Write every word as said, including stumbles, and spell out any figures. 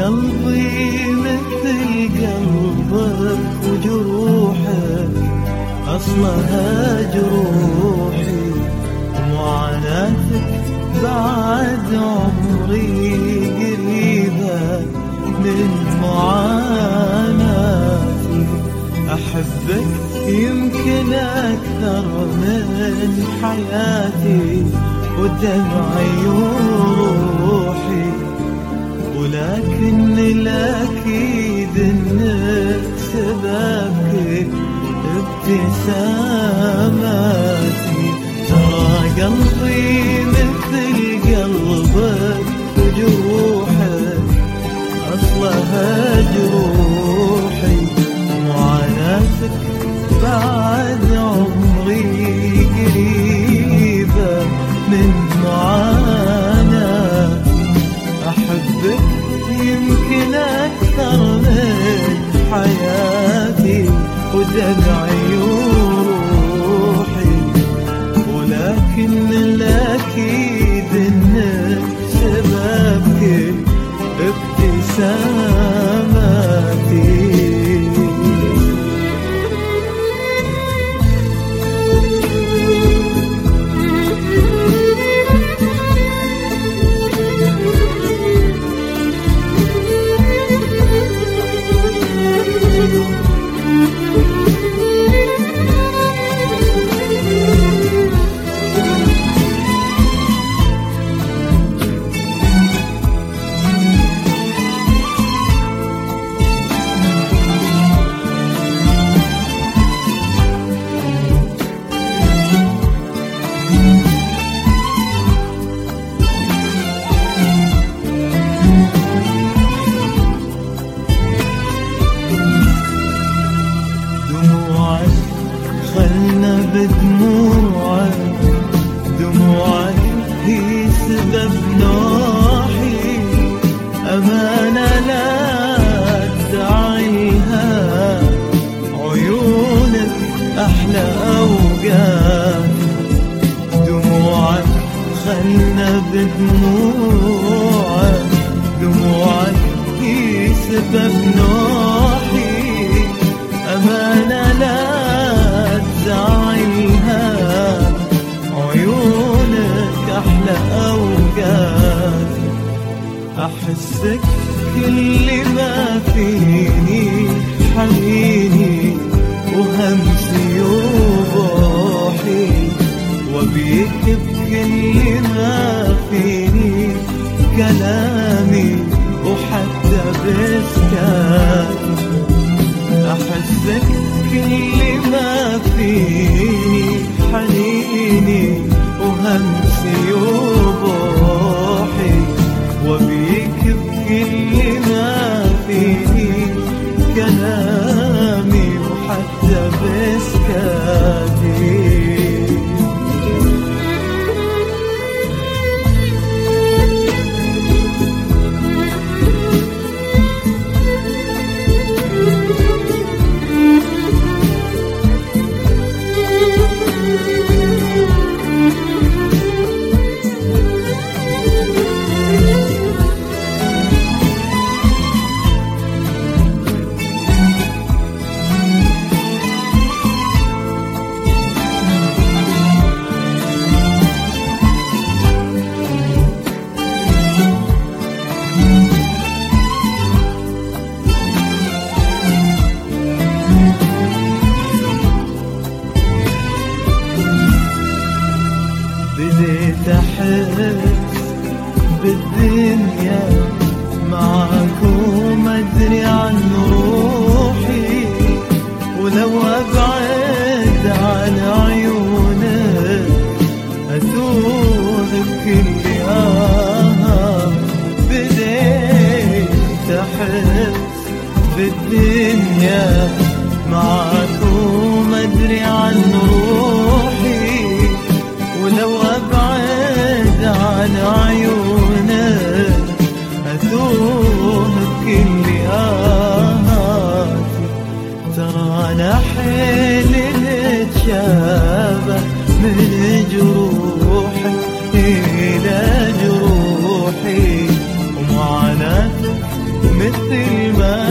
قلبي مثل قلبك وجروحك أصلها جروحي، ومعاناتك بعد عمري قريبة من معاناتي. أحبك يمكن أكثر من حياتي ودمعي وروحي، ولكن الأكيد إنك سببك ابتساماتي. ترى قلبي مثل قلبك وجروحك أصلها جروحي، ومعاناتك بعد عمري قريبة من معاناتي. أحبك يمكن أكثر من حياتي ودمعي وروحي، ولكن الأكيد إنك سببك ابتساماتي. خلنا بدموعك، دموعك هي سبب نوحي، أمانة لا تدعيها، عيونك أحلى أوقات. دموعك خلنا بدموعك، دموعك هي سبب نوحي، أمانة لا داعيها، عيونك أحلى أوقات. أحسك كل ما فيني حنيني وهمسي وروحي، وبيك بكل ما فيني كلامي وحتى بسكاتي. أحسك كل ما فيني حنيني وهمسي وروحي، وبيك بكل ما فيني كلامي وحتى بسكاتي. بديت أحس بالدنيا معاك وما أدري عن روحي، ولو أبعد عن عيونك أتوه بكل آه. بديت أحس بالدنيا معاك وما أدري عن روحي، ولو أبعد عن عيونك أتوه بكل آهاتي. ترى أنا حيل نتشابه من جروحك إلى جروحي، ومعاناتك مثل ما